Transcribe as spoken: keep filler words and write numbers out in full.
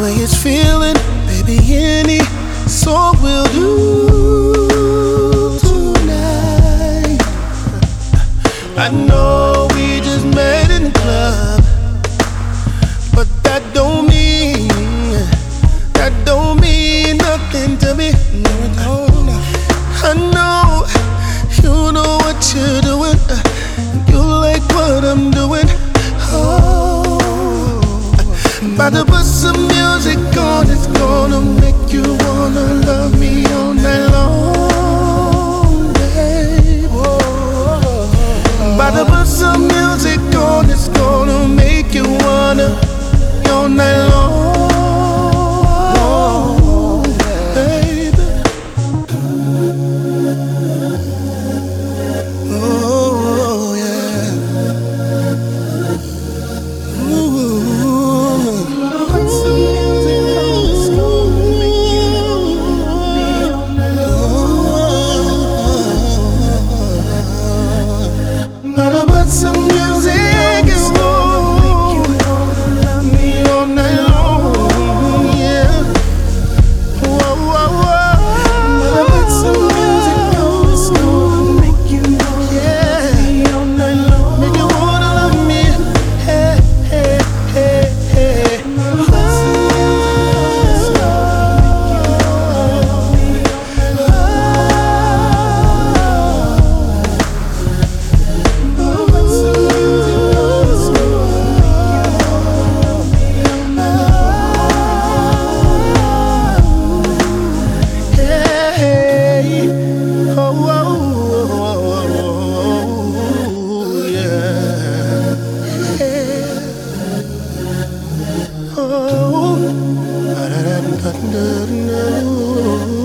way it's feeling, baby, any song will do tonight. I know we just met in the club, but that don't mean, that don't mean nothing to me. No, no, no. I know you know what you're doing, you like what I'm doing. Oh, about to put some music on, it's gonna make you wanna love me all night long, babe. About to put some music on, it's gonna make you wanna all night long, baby. Oh yeah. Gotta put some music on, love me all night long, yeah. Whoa, whoa, whoa. Gotta put some music on, it's gonna make you wanna love me all night long. Make you wanna love me, hey, hey, hey, hey. Oh,